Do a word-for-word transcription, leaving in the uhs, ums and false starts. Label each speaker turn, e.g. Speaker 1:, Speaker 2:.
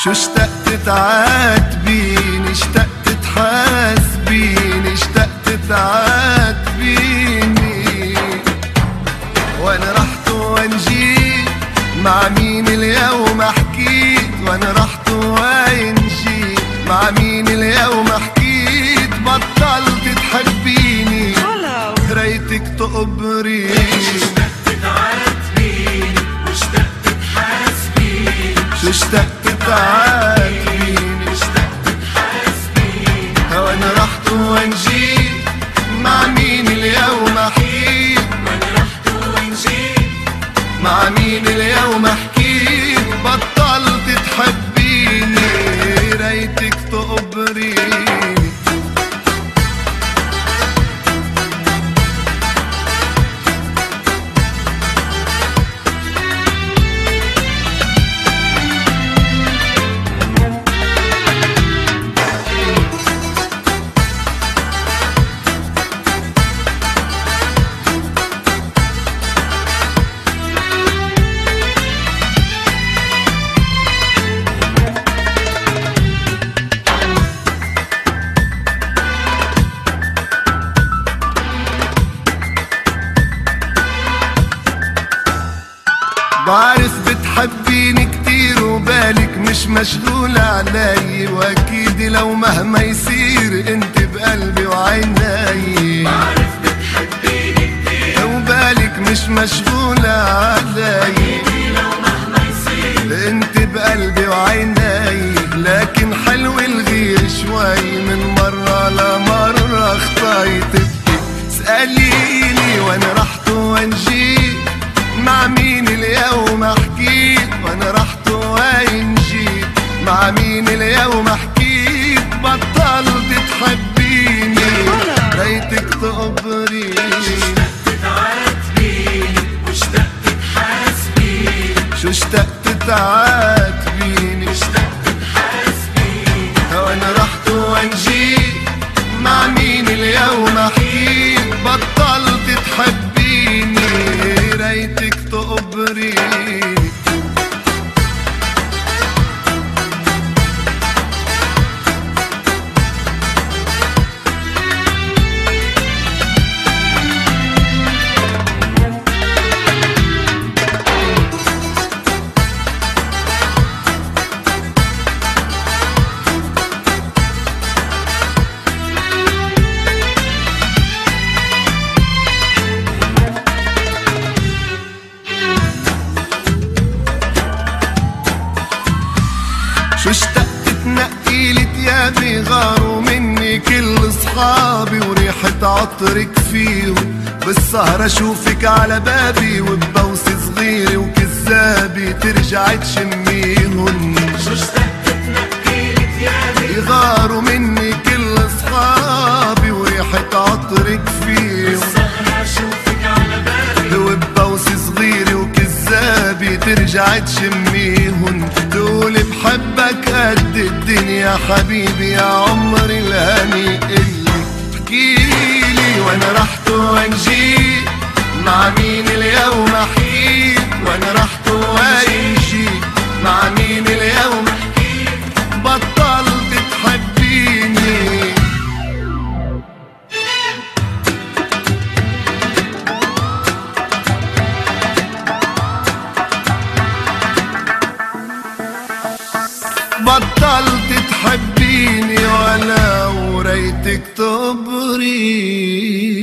Speaker 1: شو اشتقت تعاتبيني، اشتقت تحاسبيني، اشتقت تعاتبيني. وانا رحت وين جيت، مع مين اليوم حكيت، وانا رحت وين جيت، مع مين اليوم حكيت. بطلت تحبيني، ريتك تقبريني.
Speaker 2: شو اشتقت تعاتبيني واشتقت تحاسبيني،
Speaker 1: شو اشتقت تعاتبيني،
Speaker 2: اشتقت تحاسبيني.
Speaker 1: وانا رحت وين جيت، مع مين اليوم حكيت،
Speaker 2: وانا رحت وين جيت،
Speaker 1: مع مين اليوم حكيت. بطلت تحبيني، ريتك تقبريني. بعرف بتحبيني كتير وبالك مش مشغول علي، واكيد لو مهما يصير انت بقلبي وعيني.
Speaker 2: بعرف بتحبيني كتير
Speaker 1: وبالك مش مشغول علي،
Speaker 2: لو مهما يصير
Speaker 1: انت بقلبي وعيني. لكن حلو الغير شوي، من مرة لمرة خطيت. اسأليني وانا رحت وين جيت، مع مين اليوم حكيت، وانا رحت وين جيت، مع مين اليوم حكيت. بطلت تحبيني، ريتك تقبريني.
Speaker 2: شو اشتقت تعاتبيني واشتقت تحاسبيني،
Speaker 1: شو اشتقت تعاتبيني،
Speaker 2: اشتقت تحاسبيني.
Speaker 1: وانا رحت وين جيت، مع مين اليوم حكيت. بطلت تحبيني، ريتك تقبريني. شو اشتقت تنقيلي تيابي، غاروا مني كل صحابي، وريحة عطرك فيهم. بالسهرة شوفك على بابي، وببوسة صغيرة وكذابي ترجع تشميهم.
Speaker 2: شو اشتقت تنقيلي تيابي،
Speaker 1: غاروا مني كل صحابي، وريحة عطرك فيهم.
Speaker 2: بالسهرة شوفك على بالي،
Speaker 1: وببوسة صغيرة وكذابي ترجع تشميهم. تقول بحبك قد الدنيا حبيبي، يا عمري الهني اللي احكيلي. وانا رحت وين جيت، مع مين اليوم حكيت، وانا رحت وين جيت، مع مين اليوم حكيت. بطلت تحبيني، بطلت تحبيني، ولو ريتك تبري.